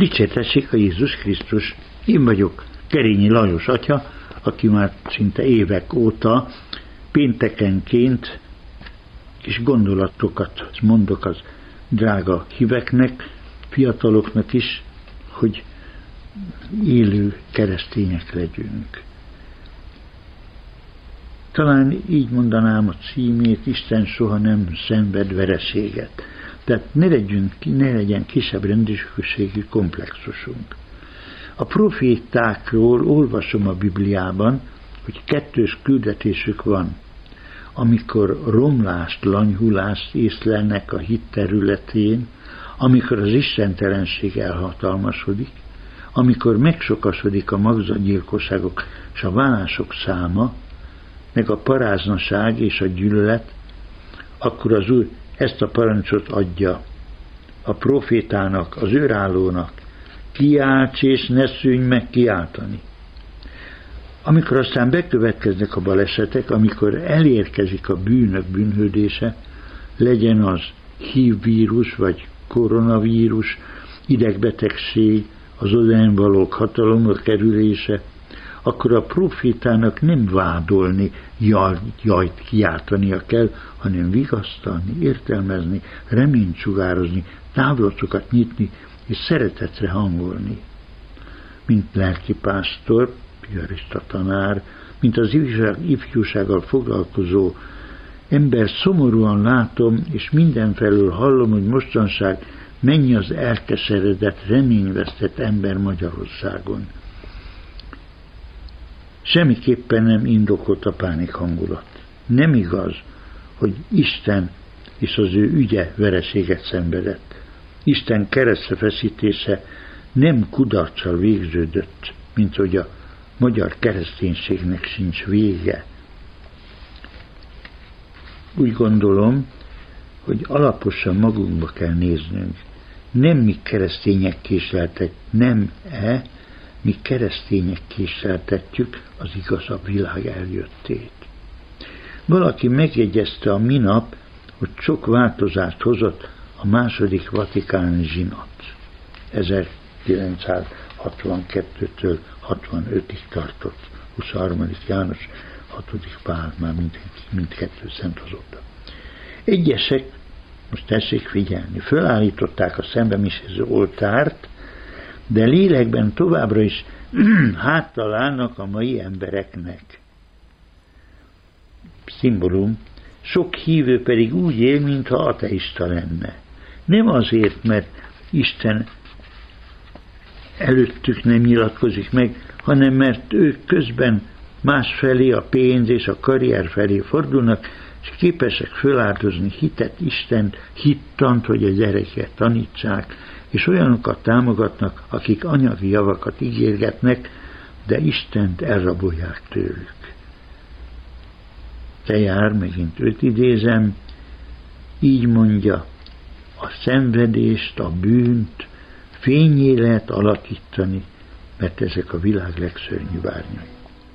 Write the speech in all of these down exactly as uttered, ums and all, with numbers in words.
Dicsértessék a Jézus Krisztus. Én vagyok Kerényi Lajos atya, aki már szinte évek óta péntekenként kis gondolatokat mondok az drága híveknek, fiataloknak is, hogy élő keresztények legyünk. Talán így mondanám a címét, Isten soha nem szenved vereséget. Tehát ne, legyünk, ne legyen kisebb rendőrségű komplexusunk. A profétákról olvasom a Bibliában, hogy kettős küldetésük van. Amikor romlást, lanyhulást észlelnek a hit területén, amikor az istentelenség elhatalmasodik, amikor megsokasodik a magzatgyilkosságok és a válások száma, meg a paráznaság és a gyűlölet, akkor az Úr ezt a parancsot adja a profétának, az őrállónak: kiálts és ne szűnj meg kiáltani. Amikor aztán bekövetkeznek a balesetek, amikor elérkezik a bűnök bűnhődése, legyen az hívvírus vagy koronavírus, idegbetegség, az odán valók hatalomra kerülése, akkor a profétának nem vádolni, jaj, jajt kiáltania kell, hanem vigasztalni, értelmezni, reményt sugározni, távlatokat nyitni és szeretetre hangolni. Mint lelkipásztor, piarista tanár, mint az ifjúság, ifjúsággal foglalkozó ember szomorúan látom, és mindenfelől hallom, hogy mostanság mennyi az elkeseredett, reményvesztett ember Magyarországon. Semmiképpen nem indokolt a pánik hangulat. Nem igaz, hogy Isten és az ő ügye vereséget szenvedett. Isten keresztre feszítése nem kudarccal végződött, mint hogy a magyar kereszténységnek sincs vége. Úgy gondolom, hogy alaposan magunkba kell néznünk. Nem mi keresztények késleltetjük, nem-e, mi keresztények késleltetjük az igazabb világ eljöttét. Valaki megjegyezte a minap, hogy sok változást hozott a második vatikáni zsinat. ezerkilencszázhatvankettőtől hatvanötig tartott. huszonharmadik János, hatodik Pál, már mindkettő szent azóta. Egyesek, most tessék figyelni, fölállították a szembemiséző oltárt, de lélekben továbbra is háttal állnak a mai embereknek. Szimbólum, sok hívő pedig úgy él, mintha ateista lenne. Nem azért, mert Isten előttük nem nyilatkozik meg, hanem mert ők közben másfelé, a pénz és a karrier felé fordulnak, és képesek föláldozni hitet, Istent, hittant, hogy a gyereket tanítsák, és olyanokat támogatnak, akik anyagi javakat ígérgetnek, de Istent elrabolják tőlük. Te jár, megint őt idézem, így mondja, a szenvedést, a bűnt fénnyé lehet alakítani, mert ezek a világ legszörnyűbb árnyai.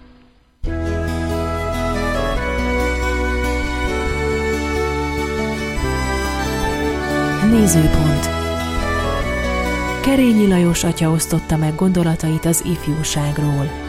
Nézőpont. Kerényi Lajos atya osztotta meg gondolatait az ifjúságról.